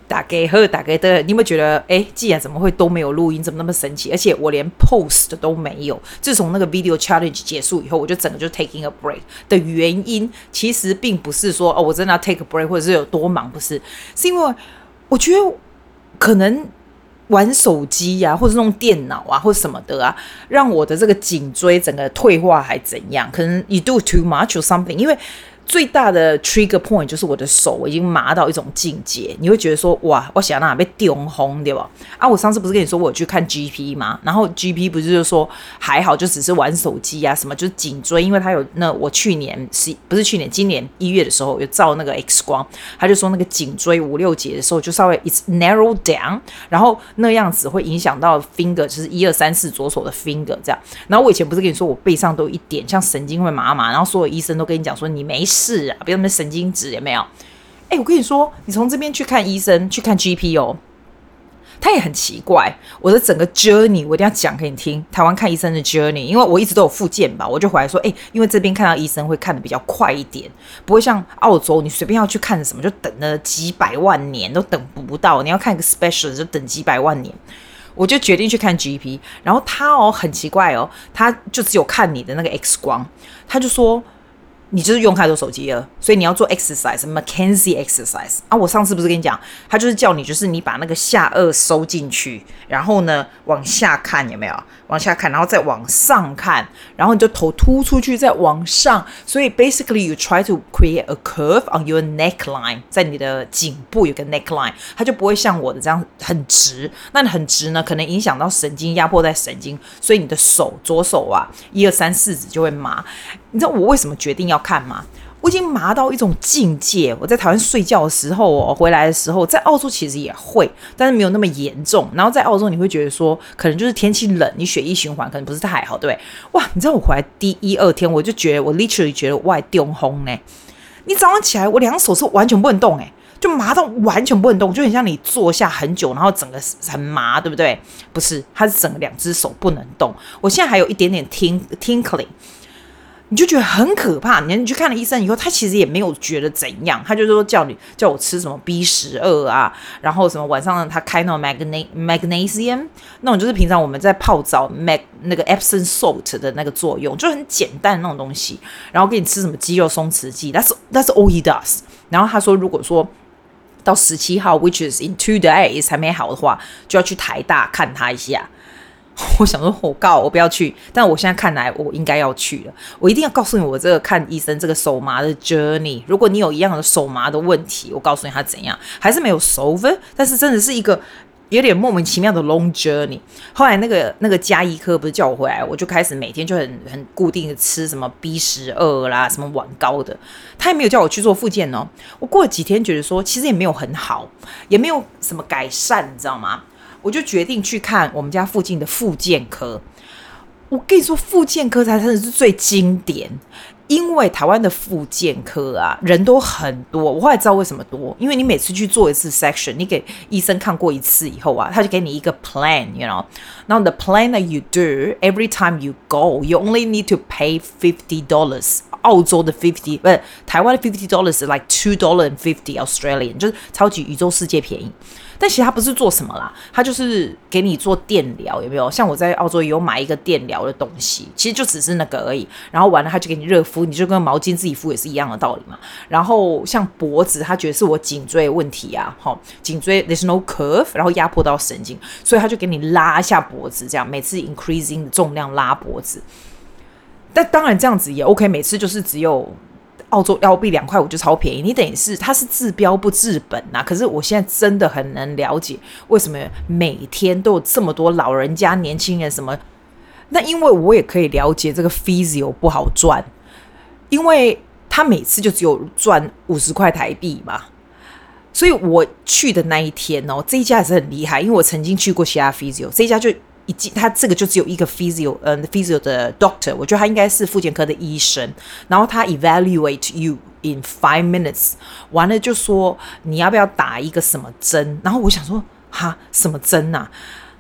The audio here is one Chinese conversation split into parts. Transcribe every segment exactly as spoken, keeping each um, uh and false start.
打给和打给的，你有没有觉得，哎，既然怎么会都没有录音，怎么那么神奇？而且我连 post 都没有。自从那个 video challenge 结束以后，我就整个就 taking a break 的原因，其实并不是说哦，我真的要 take a break， 或者是有多忙，不是，是因为我觉得可能玩手机啊，或者用电脑啊，或者什么的啊，让我的这个颈椎整个退化还怎样？可能 you do too much or something， 因为最大的 trigger point 就是我的手已经麻到一种境界，你会觉得说哇，我想那被丢红对吧？啊，我上次不是跟你说我有去看 G P 吗？然后 G P 不是就说还好，就只是玩手机啊什么，就是颈椎，因为他有那我去年是不是去年今年一月的时候有照那个 X 光，他就说那个颈椎五六节的时候就稍微 it's narrow down， 然后那样子会影响到 finger， 就是一二三四左手的 finger 这样。然后我以前不是跟你说我背上都有一点像神经会麻麻，然后所有医生都跟你讲说你没事。是啊，不要那么神经质，有没有？哎，我跟你说，你从这边去看医生，去看 G P 哦，他也很奇怪。我的整个 journey 我一定要讲给你听，台湾看医生的 journey， 因为我一直都有复健吧，我就回来说，哎，因为这边看到医生会看得比较快一点，不会像澳洲，你随便要去看什么就等了几百万年都等不到，你要看一个 special 就等几百万年。我就决定去看 G P， 然后他哦很奇怪哦，他就只有看你的那个 X 光，他就说。你就是用太多手机了，所以你要做 exercise McKenzie exercise 啊！我上次不是跟你讲，他就是叫你，就是你把那个下颚收进去，然后呢往下看，有没有？往下看，然后再往上看，然后你就头凸出去，再往上。所以 basically you try to create a curve on your neckline， 在你的颈部有个 neckline， 它就不会像我的这样很直。那很直呢，可能影响到神经，压迫在神经，所以你的手左手啊，一二三四指就会麻。你知道我为什么决定要看吗？我已经麻到一种境界。我在台湾睡觉的时候哦，回来的时候，在澳洲其实也会，但是没有那么严重。然后在澳洲你会觉得说，可能就是天气冷，你血液循环可能不是太好，对不对？哇，你知道我回来第一二天，我就觉得我 literally 觉得我还丢红呢。你早上起来，我两手是完全不能动哎，就麻到完全不能动，就很像你坐下很久，然后整个很麻，对不对？不是，它是整个两只手不能动。我现在还有一点点 tinkling。你就觉得很可怕，你去看了医生以后，他其实也没有觉得怎样，他就说叫你叫我吃什么 B 十二 啊，然后什么晚上他开那种 magne, magnesium， 那种就是平常我们在泡澡 mag 那个 Epsom salt 的那个作用，就很简单的那种东西，然后给你吃什么肌肉松弛剂 ，that's that's all he does。然后他说，如果说到十七号 ，which is in two days 还没好的话，就要去台大看他一下。我想说，我告我不要去，但我现在看来，我应该要去了。我一定要告诉你，我这个看医生这个手麻的 journey。如果你有一样的手麻的问题，我告诉你他怎样，还是没有 solve， 但是真的是一个有点莫名其妙的 long journey。后来那个那个家医科不是叫我回来，我就开始每天就很很固定的吃什么 B 十二 啦，什么晚高的。他也没有叫我去做复健哦。我过了几天，觉得说其实也没有很好，也没有什么改善，你知道吗？我就决定去看我们家附近的复健科。我跟你说，复健科才真的是最经典，因为台湾的复健科啊，人都很多。我后来知道为什么多，因为你每次去做一次 section， 你给医生看过一次以后啊，他就给你一个 plan，you know。Now the plan that you do every time you go, you only need to pay fifty dollars。澳洲的 fifty， 不是台湾的 fifty dollars is like two dollars and fifty Australian， 就是超级宇宙世界便宜。但其实他不是做什么啦，他就是给你做电疗，有没有？像我在澳洲也有买一个电疗的东西，其实就只是那个而已。然后完了，他就给你热敷，你就跟毛巾自己敷也是一样的道理嘛。然后像脖子，他觉得是我颈椎的问题啊，齁，颈椎 there's no curve， 然后压迫到神经，所以他就给你拉一下脖子，这样每次 increasing 的重量拉脖子。但当然这样子也 OK， 每次就是只有澳洲澳币两块五就超便宜，你等于是它是治标不治本啊。可是我现在真的很能了解为什么每天都有这么多老人家、年轻人什么。那因为我也可以了解这个 physio 不好赚，因为他每次就只有赚五十块台币嘛。所以我去的那一天哦，这一家也是很厉害，因为我曾经去过其他 physio， 这一家就。他这个就只有一个 physio， 呃 physio 的 doctor， 我觉得他应该是复健科的医生，然后他 evaluate you in five minutes， 完了就说你要不要打一个什么针，然后我想说哈什么针啊，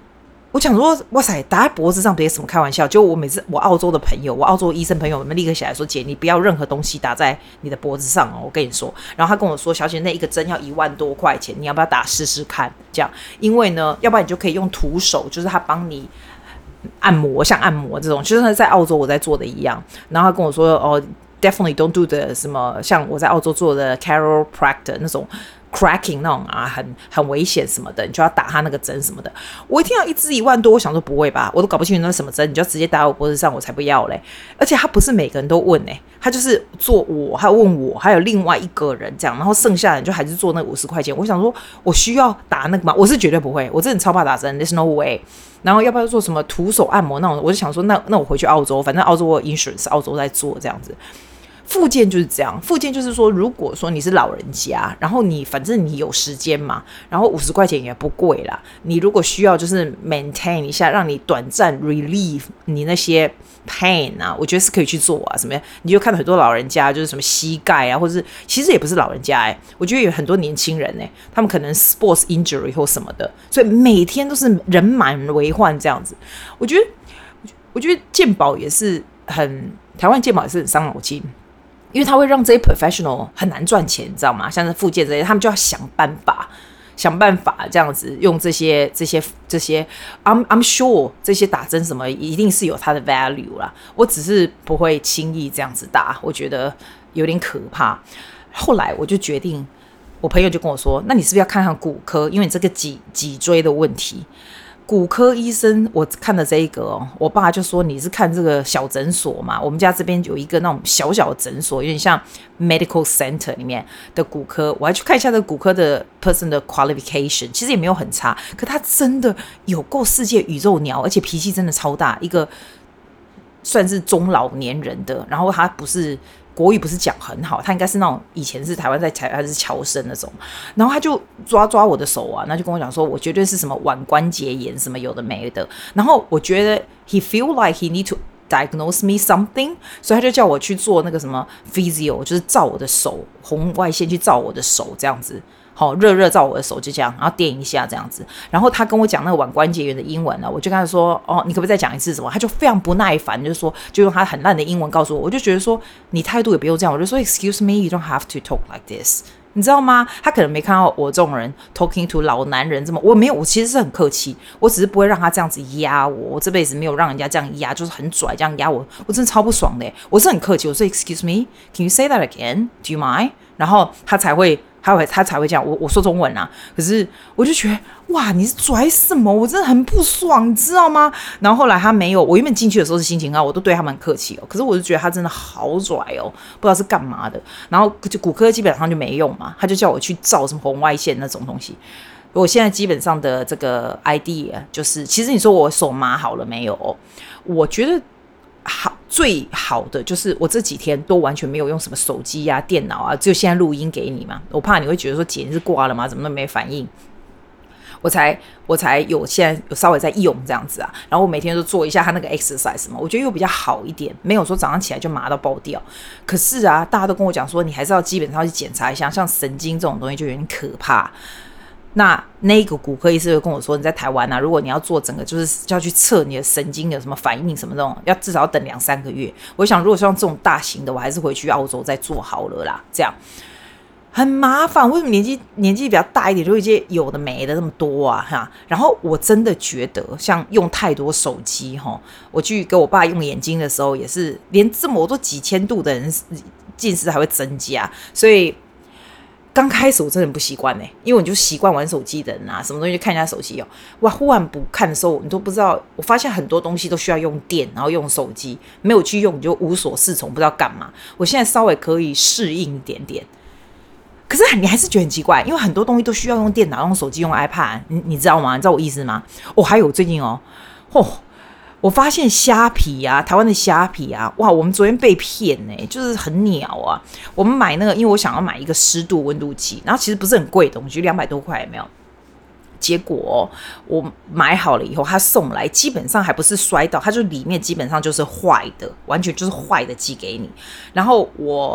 我想说，哇塞，打在脖子上别什么开玩笑。就我每次我澳洲的朋友，我澳洲医生朋友们立刻起来说，姐，你不要任何东西打在你的脖子上哦，我跟你说。然后他跟我说，小姐，那一个针要一万多块钱，你要不要打试试看？这样，因为呢，要不然你就可以用徒手，就是他帮你按摩，像按摩这种，就是在澳洲我在做的一样。然后他跟我说，哦 ，definitely don't do the 什么，像我在澳洲做的 chiropractor 那种。cracking 那种啊，很很危险什么的，你就要打他那个针什么的。我一听到一支一万多，我想说不会吧，我都搞不清楚那是什么针，你就直接打我脖子上，我才不要嘞。而且他不是每个人都问哎、欸，他就是做我，还有问我，还有另外一个人这样，然后剩下人就还是做那五十块钱。我想说，我需要打那个吗？我是绝对不会，我真的超怕打针 ，there's no way。然后要不要做什么徒手按摩那种？我就想说，那那我回去澳洲，反正澳洲我有 insurance， 澳洲在做这样子。复健就是这样，复健就是说，如果说你是老人家，然后你反正你有时间嘛，然后五十块钱也不贵啦。你如果需要就是 maintain 一下，让你短暂 relieve 你那些 pain 啊，我觉得是可以去做啊。什么呀？你就看到很多老人家就是什么膝盖啊，或者是其实也不是老人家哎、欸，我觉得有很多年轻人哎、欸，他们可能 sports injury 或什么的，所以每天都是人满为患这样子。我觉得，我觉得健保也是很，台湾健保也是很伤脑筋。因为他会让这些 professional 很难赚钱，你知道吗？像是复健这些，他们就要想办法，想办法这样子用这些、这些、这些。I'm I'm sure 这些打针什么一定是有它的 value 啦。我只是不会轻易这样子打，我觉得有点可怕。后来我就决定，我朋友就跟我说：“那你是不是要看看骨科？因为你这个脊脊椎的问题。”骨科医生，我看了这一个哦，我爸就说你是看这个小诊所嘛？我们家这边有一个那种小小的诊所，有点像 medical center 里面的骨科，我还去看一下这个骨科的 person 的 qualification， 其实也没有很差，可他真的有够世界宇宙鸟，而且脾气真的超大，一个算是中老年人的，然后他不是。国语不是讲很好，他应该是那种以前是台湾在台湾是侨生那种，然后他就抓抓我的手啊，那就跟我讲说，我绝对是什么腕关节炎什么有的没的，然后我觉得 he feel like he need to diagnose me something， 所以他就叫我去做那个什么 physio， 就是照我的手红外线去照我的手这样子。好，热热照我的手就这样，然后电一下这样子。然后他跟我讲那个腕关节炎的英文呢，我就跟他说：“哦，你可不可以再讲一次什么？”他就非常不耐烦，就说就用他很烂的英文告诉我。我就觉得说你态度也不用这样，我就说 ：“Excuse me, you don't have to talk like this。”你知道吗？他可能没看到我这种人 talking to 老男人这么，我没有，我其实是很客气，我只是不会让他这样子压我。我这辈子没有让人家这样压，就是很拽这样压我，我真的超不爽的。我是很客气，我说 ：“Excuse me, can you say that again? Do you mind？” 然后他才会。他会他才会这样，我我说中文啊，可是我就觉得哇，你是拽什么？我真的很不爽，你知道吗？然后后来他没有，我原本进去的时候是心情好，我都对他们很客气哦，可是我就觉得他真的好拽哦，不知道是干嘛的。然后就骨科基本上就没用嘛，他就叫我去照什么红外线那种东西。我现在基本上的这个 idea 就是，其实你说我手麻好了没有？我觉得。好，最好的就是我这几天都完全没有用什么手机啊、电脑啊，只有现在录音给你嘛。我怕你会觉得说姐你是挂了吗？怎么都没反应？我才我才有现在有稍微在用这样子啊。然后我每天都做一下他那个 exercise 嘛，我觉得又比较好一点，没有说早上起来就麻到爆掉。可是啊，大家都跟我讲说，你还是要基本上去检查一下，像神经这种东西就有点可怕。那那个骨科医师就跟我说，你在台湾啊，如果你要做整个就是要去测你的神经有什么反应什么这种，要至少要等两三个月。我想如果像这种大型的，我还是回去澳洲再做好了啦，这样很麻烦。为什么年纪年纪比较大一点就一些有的没的那么多啊哈？然后我真的觉得像用太多手机哈，我去给我爸用眼睛的时候也是连这么多几千度的人近视还会增加，所以。刚开始我真的很不习惯呢，因为我就习惯玩手机的人啊，什么东西就看一下手机哦。哇，忽然不看的时候，你都不知道。我发现很多东西都需要用电，然后用手机，没有去用你就无所适从，不知道干嘛。我现在稍微可以适应一点点，可是你还是觉得很奇怪，因为很多东西都需要用电脑、用手机、用 iPad， 你, 你知道吗？你知道我意思吗？哦，还有最近哦，哦。我发现虾皮啊，台湾的虾皮啊，哇，我们昨天被骗呢、欸，就是很鸟啊。我们买那个，因为我想要买一个湿度温度计，然后其实不是很贵的东西，两百多块，有没有？结果、哦、我买好了以后，他送来，基本上还不是摔到，它就里面基本上就是坏的，完全就是坏的寄给你。然后我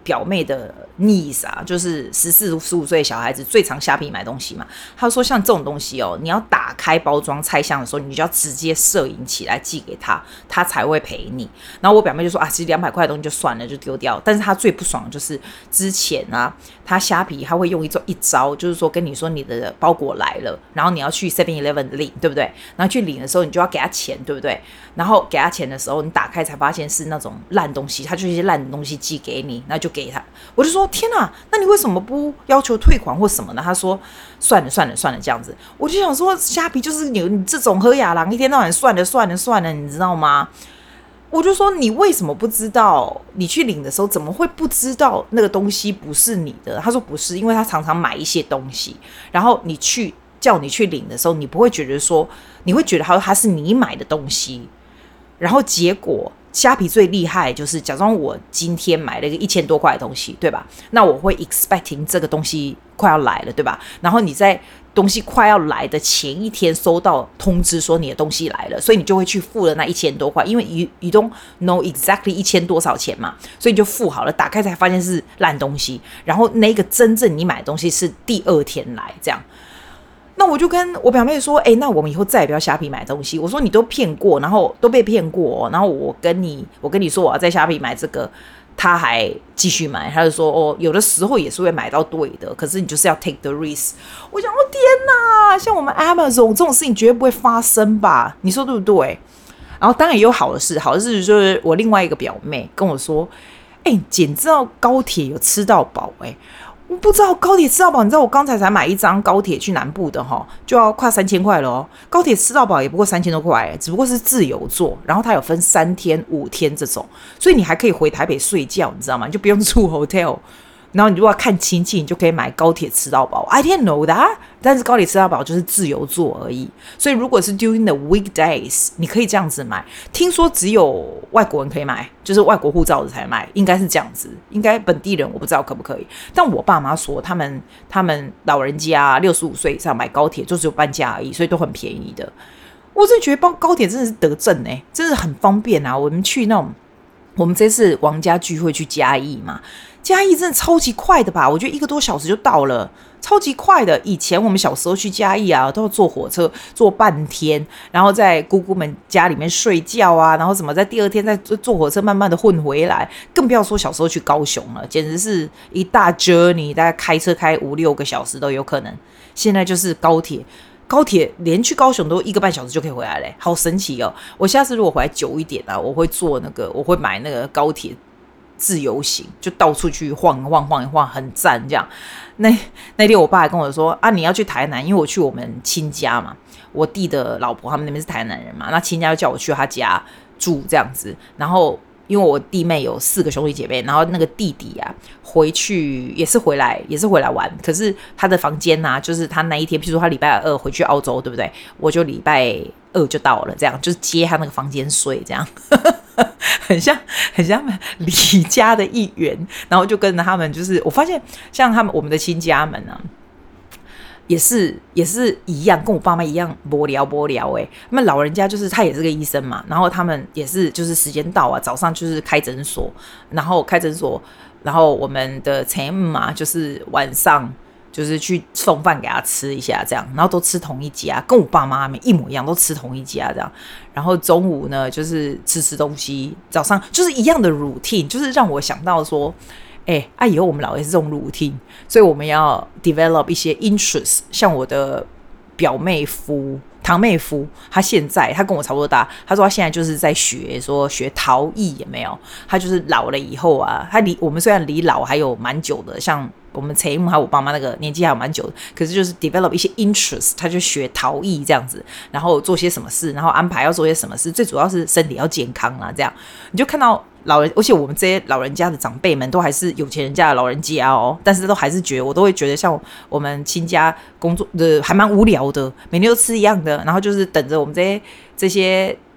表妹的 niece 啊，就是十四十五岁的小孩子最常虾皮买东西嘛。他说像这种东西哦，你要打开包装拆箱的时候，你就要直接摄影起来寄给他，他才会赔你。然后我表妹就说啊，其实两百块的东西就算了，就丢掉。但是他最不爽的就是之前啊，他虾皮他会用一招一招，就是说跟你说你的包裹来了，然后你要去 seven eleven 领，对不对？然后去领的时候，你就要给他钱，对不对？然后给他钱的时候，你打开才发现是那种烂东西，他就一些烂的东西寄给你，那就给他。我就说天哪，那你为什么不要求退款或什么呢？他说算了算了算了这样子。我就想说虾皮就是你你这种喝雅郎一天到晚算了算了算了，你知道吗？我就说你为什么不知道？你去领的时候怎么会不知道那个东西不是你的？他说不是，因为他常常买一些东西，然后你去叫你去领的时候，你不会觉得说，你会觉得他他是你买的东西，然后结果虾皮最厉害就是假装我今天买了一个一千多块的东西，对吧？那我会 expecting 这个东西快要来了，对吧？然后你在东西快要来的前一天收到通知说你的东西来了，所以你就会去付了那一千多块，因为 you, you don't know exactly 一千多少钱嘛，所以你就付好了，打开才发现是烂东西，然后那个真正你买的东西是第二天来这样。那我就跟我表妹说，哎、欸，那我们以后再也不要虾皮买东西。我说你都骗过，然后都被骗过、哦，然后我跟你，我跟你说我要在虾皮买这个，他还继续买，他就说哦，有的时候也是会买到对的，可是你就是要 take the risk。我想，哦天哪，像我们 Amazon 这种事情绝对不会发生吧？你说对不对？然后当然也有好的事，好的事就是我另外一个表妹跟我说，哎、欸，姐，你知道高铁有吃到饱哎、欸。我不知道高铁吃到饱，你知道我刚才才买一张高铁去南部的齁，就要快三千块了哦。高铁吃到饱也不过三千多块，只不过是自由座，然后它有分三天、五天这种，所以你还可以回台北睡觉，你知道吗？你就不用住 hotel。然后你如果要看亲戚，你就可以买高铁吃到饱。I didn't know that， 但是高铁吃到饱就是自由座而已。所以如果是 during the weekdays， 你可以这样子买。听说只有外国人可以买，就是外国护照的才买，应该是这样子。应该本地人我不知道可不可以。但我爸妈说，他们他们老人家六十五岁以上买高铁就只有半价而已，所以都很便宜的。我真的觉得高铁真的是德政哎、欸，真的很方便啊。我们去那种，我们这次王家聚会去嘉义嘛。嘉义真的超级快的吧？我觉得一个多小时就到了，超级快的。以前我们小时候去嘉义啊，都要坐火车坐半天，然后在姑姑们家里面睡觉啊，然后怎么在第二天再坐火车慢慢的混回来，更不要说小时候去高雄了，简直是一大 journey， 大概开车开五六个小时都有可能。现在就是高铁。高铁连去高雄都一个半小时就可以回来嘞，好神奇哦！我下次如果回来久一点啊，我会坐那个，我会买那个高铁自由行，就到处去晃一晃晃一晃，很赞这样。那那天我爸还跟我说啊，你要去台南，因为我去我们亲家嘛，我弟的老婆他们那边是台南人嘛，那亲家就叫我去他家住这样子，然后。因为我弟妹有四个兄弟姐妹，然后那个弟弟啊回去也是回来也是回来玩，可是他的房间啊，就是他那一天，譬如说他礼拜二回去澳洲，对不对？我就礼拜二就到了，这样就是接他那个房间睡，这样很像很像李家的一员，然后就跟着他们，就是我发现像他们我们的亲家们啊。也是也是一样，跟我爸妈一样无聊无聊哎。他们老人家就是他也是个医生嘛，然后他们也是就是时间到啊，早上就是开诊所，然后开诊所，然后我们的陈嘛就是晚上就是去送饭给他吃一下这样，然后都吃同一家，跟我爸妈他们一模一样，都吃同一家这样。然后中午呢就是吃吃东西，早上就是一样的 routine， 就是让我想到说。哎、欸，啊，以后我们老也是这种 routine， 所以我们要 develop 一些 interest。像我的表妹夫、堂妹夫，他现在他跟我差不多大，他说他现在就是在学说学陶艺，有没有？他就是老了以后啊，他离我们虽然离老还有蛮久的，像我们陈母还有我爸妈那个年纪还有蛮久的，可是就是 develop 一些 interest， 他就学陶艺这样子，然后做些什么事，然后安排要做些什么事，最主要是身体要健康啦，这样你就看到。老人，而且我们这些老人家的长辈们都还是有钱人家的老人家哦，但是都还是觉得，我都会觉得像我们亲家工作的还蛮无聊的，每天都吃一样的，然后就是等着我们这些这些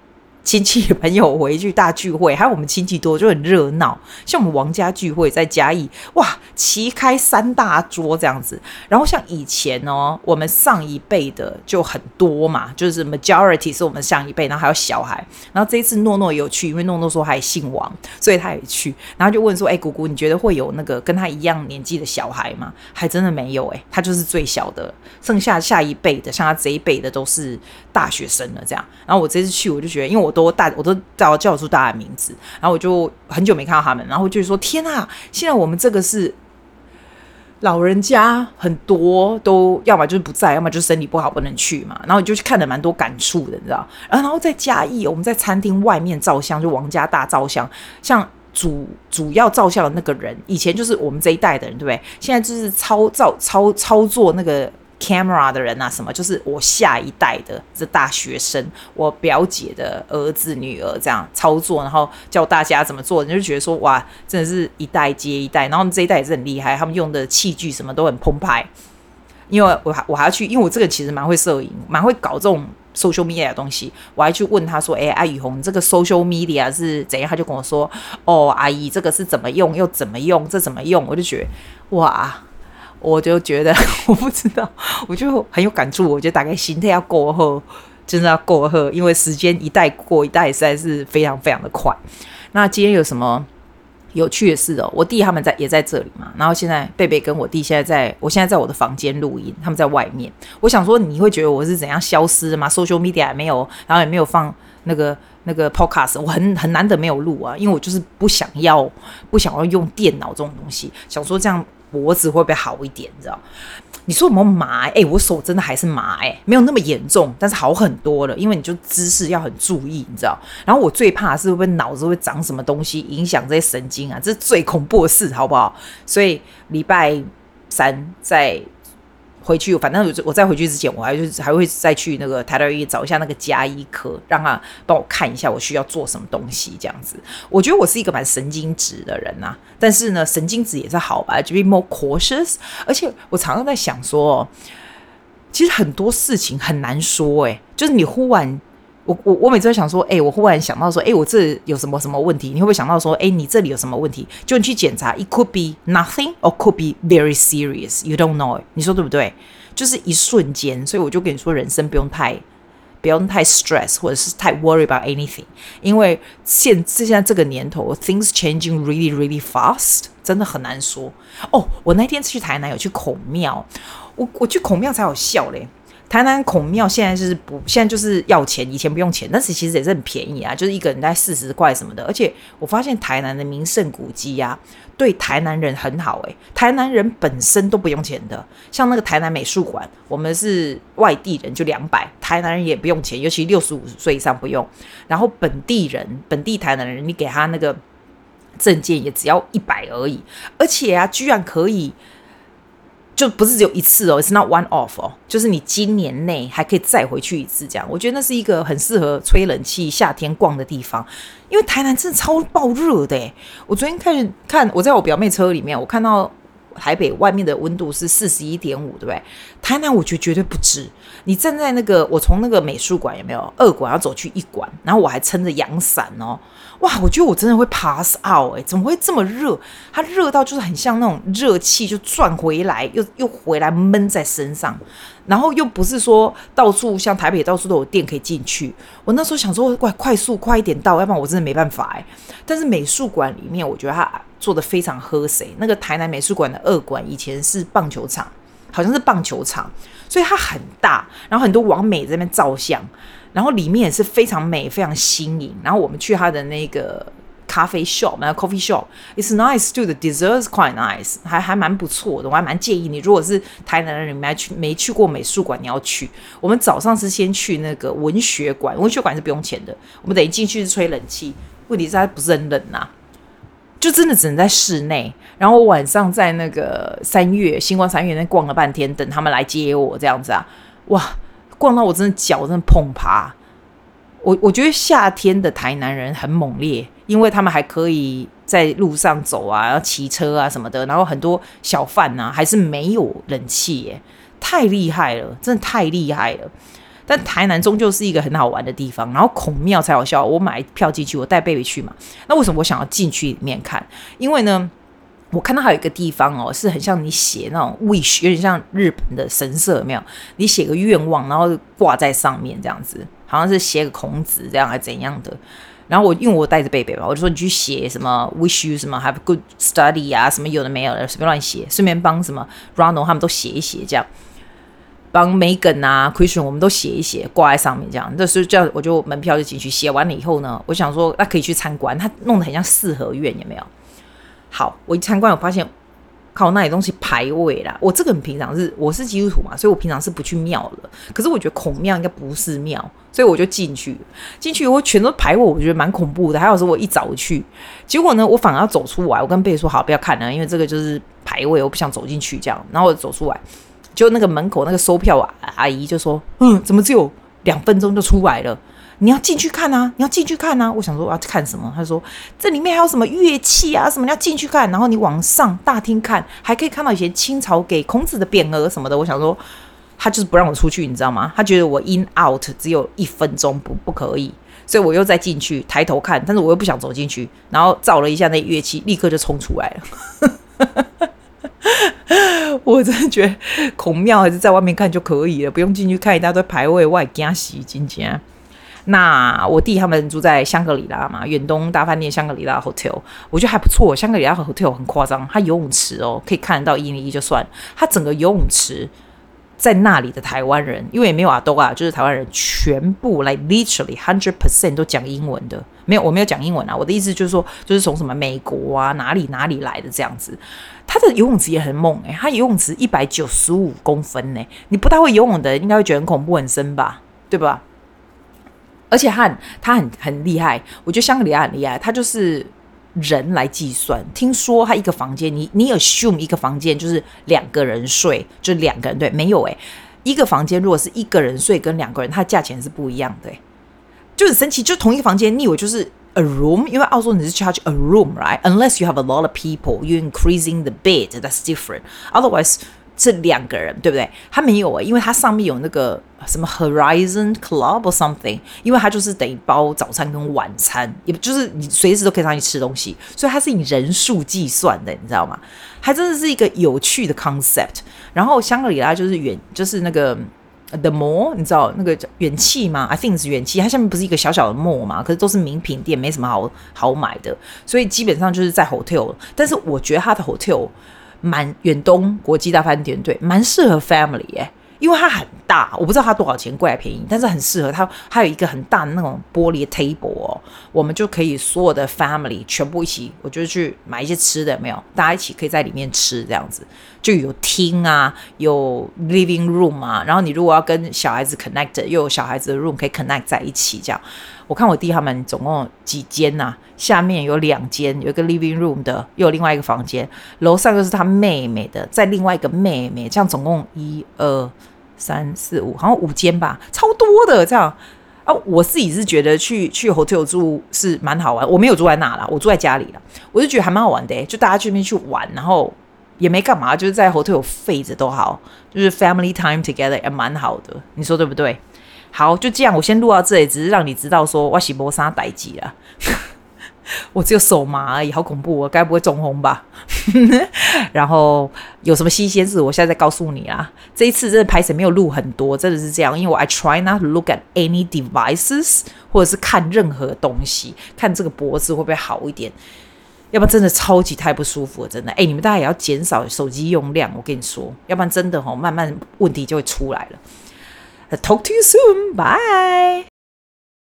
亲戚朋友回去大聚会，还有我们亲戚多就很热闹。像我们王家聚会在嘉义，哇，齐开三大桌这样子。然后像以前哦，我们上一辈的就很多嘛，就是 majority 是我们上一辈，然后还有小孩。然后这一次诺诺也有去，因为诺诺说他也姓王，所以他也去。然后就问说：“哎、欸，姑姑，你觉得会有那个跟他一样年纪的小孩吗？”还真的没有哎、欸，他就是最小的，剩下下一辈的，像他这一辈的都是大学生了这样。然后我这次去，我就觉得，因为我都大，我都叫叫出大家的名字，然后我就很久没看到他们，然后我就说：“天啊，现在我们这个是。”老人家很多都要么就是不在，要么就是身体不好不能去嘛，然后你就去看了蛮多感触的，你知道？然后在嘉义，我们在餐厅外面照相，就王家大照相，像主主要照相的那个人，以前就是我们这一代的人，对不对？现在就是操照操操作那个。camera 的人啊，什么就是我下一代的这大学生，我表姐的儿子女儿这样操作，然后教大家怎么做，你就觉得说哇，真的是一代接一代，然后这一代也是很厉害，他们用的器具什么都很澎湃。因为我还我还要去，因为我这个其实蛮会摄影，蛮会搞这种 social media 的东西，我还去问他说：“哎、欸，阿宇红，这个 social media 是怎样？”他就跟我说：“哦，阿姨，这个是怎么用，又怎么用，这怎么用？”我就觉得哇。我就觉得我不知道，我就很有感触。我觉得大概心态要过后，真的要过后，因为时间一代过一代，实在是非常非常的快。那今天有什么有趣的事哦？我弟他们在也在这里嘛，然后现在贝贝跟我弟现在在，我现在在我的房间录音，他们在外面。我想说，你会觉得我是怎样消失的吗 ？social media 也没有，然后也没有放那个那个 podcast， 我很很难得没有录啊，因为我就是不想要不想要用电脑这种东西，想说这样。脖子会不会好一点？你知道？你说有没有麻、欸？哎、欸，我手真的还是麻哎、欸，没有那么严重，但是好很多了。因为你就姿势要很注意，你知道？然后我最怕的是会不会脑子会长什么东西影响这些神经啊？这是最恐怖的事，好不好？所以礼拜三在。回去，反正我在回去之前，我还是还会再去那个台大医院找一下那个家医科，让他帮我看一下我需要做什么东西，这样子。我觉得我是一个蛮神经质的人啊，但是呢，神经质也是好吧，就 be more cautious。而且我常常在想说，其实很多事情很难说、欸，哎，就是你忽然。我我我每次都想说，哎、欸，我忽然想到说，哎、欸，我这有什么什么问题？你会不会想到说，哎、欸，你这里有什么问题？就你去检查 ，it could be nothing or could be very serious. You don't know. 你说对不对？就是一瞬间，所以我就跟你说，人生不用太不用太 stress 或者是太 worry about anything， 因为现现在这个年头 ，things changing really really fast， 真的很难说。哦，我那天去台南有去孔庙，我我去孔庙才有笑嘞。台南孔庙现在就是不，现在就是要钱，以前不用钱，但是其实也是很便宜啊，就是一个人大概四十块什么的。而且我发现台南的名胜古迹啊，对台南人很好诶、欸，台南人本身都不用钱的，像那个台南美术馆，我们是外地人就两百，台南人也不用钱，尤其六十五岁以上不用。然后本地人，本地台南人，你给他那个证件也只要一百而已，而且啊，居然可以。就不是只有一次哦 ，it's not one off 哦，就是你今年内还可以再回去一次这样。我觉得那是一个很适合吹冷气、夏天逛的地方，因为台南真的超爆热的诶。我昨天看看，我在我表妹车里面，我看到台北外面的温度是四十一点五，对不对？台南我觉得绝对不止。你站在那个，我从那个美术馆有没有二馆要走去一馆，然后我还撑着阳伞哦。哇，我觉得我真的会 pass out 哎、欸，怎么会这么热？它热到就是很像那种热气就转回来，又又回来闷在身上，然后又不是说到处像台北到处都有店可以进去。我那时候想说，快快速快一点到，要不然我真的没办法哎、欸。但是美术馆里面，我觉得它做的非常喝水。那个台南美术馆的二馆以前是棒球场，好像是棒球场，所以它很大，然后很多网美在那边照相。然后里面也是非常美，非常新颖。然后我们去他的那个咖啡 shop， 那 coffee shop，it's nice too. The desserts quite nice， 还还蛮不错的。我还蛮建议你，如果是台南人没去没去过美术馆，你要去。我们早上是先去那个文学馆，文学馆是不用钱的。我们等一进去是吹冷气，问题是它不是很冷啊，就真的只能在室内。然后晚上在那个三月星光三月那逛了半天，等他们来接我这样子啊，哇！逛到我真的脚真的碰趴，我我觉得夏天的台南人很猛烈，因为他们还可以在路上走啊，然后骑车啊什么的，然后很多小贩啊还是没有冷气耶，太厉害了，真的太厉害了。 但台南终究是一个很好玩的地方。然后孔庙才好笑，我买票进去，我带 baby 去嘛。那为什么我想要进去里面看？因为呢，我看到还有一个地方哦，是很像你写那种 wish， 有点像日本的神社，有没有？你写个愿望，然后挂在上面这样子，好像是写个孔子这样，还怎样的？然后我因为我带着贝贝嘛，我就说你去写什么 wish you 什么 have a good study 啊，什么有的没有的，随便乱写，顺便帮什么 Ronald 他们都写一写，这样帮 Megan 啊 Christian 我们都写一写，挂在上面这样。那所以这样我就门票就进去，写完了以后呢，我想说那可以去参观，他弄得很像四合院，有没有？好，我一参观，我发现靠那里东西排位啦。我这个很平常是我是基督徒嘛，所以我平常是不去庙的。可是我觉得孔庙应该不是庙，所以我就进去。进去以后全都排位，我觉得蛮恐怖的。还有说我一早去，结果呢，我反而要走出来。我跟贝说好，不要看了，因为这个就是排位，我不想走进去这样。然后我走出来，就那个门口那个收票阿姨就说：“嗯，怎么只有两分钟就出来了？”你要进去看啊，你要进去看啊！我想说我要看什么？他说这里面还有什么乐器啊，什么你要进去看。然后你往上大厅看，还可以看到以前清朝给孔子的匾额什么的。我想说，他就是不让我出去，你知道吗？他觉得我 in out 只有一分钟，不不可以，所以我又再进去抬头看，但是我又不想走进去，然后照了一下那乐器，立刻就冲出来了。我真的觉得孔庙还是在外面看就可以了，不用进去看一大堆排位，我也惊死，真的。那我弟他们住在香格里拉嘛，远东大饭店香格里拉 hotel， 我觉得还不错。香格里拉 hotel 很夸张，它游泳池哦可以看得到一零一就算，它整个游泳池在那里的台湾人，因为也没有阿多啊，就是台湾人全部 like literally hundred percent 都讲英文的。没有，我没有讲英文啊，我的意思就是说，就是从什么美国啊哪里哪里来的这样子。它的游泳池也很猛哎、欸，它游泳池一百九十五公分呢、欸，你不太会游泳的人应该会觉得很恐怖很深吧，对吧？而且他很他很很厉害，我觉得香格里拉很厉害，他就是人来计算。听说他一个房间，你你 assume 一个房间就是两个人睡，就两个人对，没有哎、欸，一个房间如果是一个人睡跟两个人，它的价钱是不一样的、欸，就很神奇。就同一个房间，你以为就是 a room， 因为澳洲你是 charge a room right，unless you have a lot of people， you increasing the bed that's different，otherwise。是两个人，对不对？他没有、欸、因为他上面有那个什么 Horizon Club or something， 因为他就是等于包早餐跟晚餐，也就是你随时都可以上去吃东西，所以它是以人数计算的，你知道吗？还真的是一个有趣的 concept。然后香格里拉就是远，就是那个 The Mall， 你知道那个远气吗 ？I think 是远气，它下面不是一个小小的 mall 嘛？可是都是名品店，没什么好好买的，所以基本上就是在 hotel。但是我觉得它的 hotel。蛮远东国际大饭店对，蛮适合 family 耶、欸，因为它很大，我不知道它多少钱，贵还便宜，但是很适合它。它有一个很大的那种玻璃的 table 哦，我们就可以所有的 family 全部一起，我就去买一些吃的，有没有？大家一起可以在里面吃，这样子就有厅啊，有 living room 啊，然后你如果要跟小孩子 connect， 又有小孩子的 room 可以 connect 在一起，这样。我看我弟他们总共几间啊，下面有两间，有一个 living room 的，又有另外一个房间，楼上又是他妹妹的，再另外一个妹妹，这样总共一二三四五，好像五间吧，超多的这样啊。我自己是觉得去去 hotel 住是蛮好玩，我没有住在那啦，我住在家里啦，我就觉得还蛮好玩的、欸，就大家去那边去玩，然后也没干嘛，就是在 hotel 废着都好，就是 family time together 也蛮好的，你说对不对？好，就这样，我先录到这里，只是让你知道说我是没啥代志啦。我只有手麻而已，好恐怖，我该不会中红吧？然后有什么新鲜事，我现在再告诉你啦。这一次真的拍摄没有录很多，真的是这样，因为我 I try not to look at any devices， 或者是看任何东西，看这个脖子会不会好一点。要不然真的超级太不舒服了，真的。哎，你们大家也要减少手机用量，我跟你说，要不然真的、哦、慢慢问题就会出来了。Talk to you soon. Bye.